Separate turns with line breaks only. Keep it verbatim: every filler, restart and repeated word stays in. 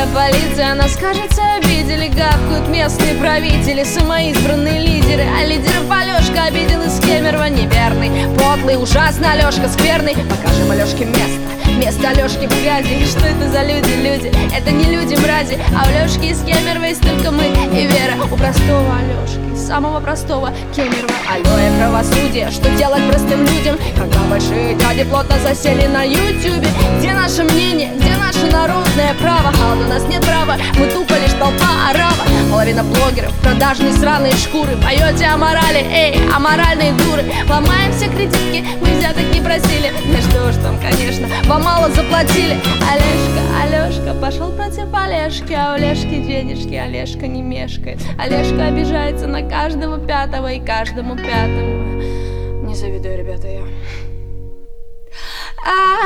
полиция, нас, кажется, обидели. Гавкают местные правители, самоизбранные лидеры. А лидеров Алешка обидел из Кемерово. Неверный, подлый, ужасно Алешка скверный. Покажем Алешке место, место Алешки в грязи. Что это за люди, люди? Это не люди мрази. А у Алешки из Кемерово есть только мы и Вера. У простого Алешки, самого простого Кемерово. Алло и правосудие, что делать простым людям, когда большие дяди плотно засели на ютюбе? Где наше мнение, где наше народное право? А вот у нас нет права, мы тупо лишь толпа араба. Половина блогеров, продажные сраные шкуры. Поете о морали, эй, аморальные дуры. Ломаем все кредитки, мы взяток не просили. Ну что ж там, конечно, вам мало заплатили. Олежка, Алешка пошел против Олежки, а у Олежки денежки, Олежка не мешкает. Олежка обижается на каждого пятого и каждому пятому. Не завидую, ребята, я. А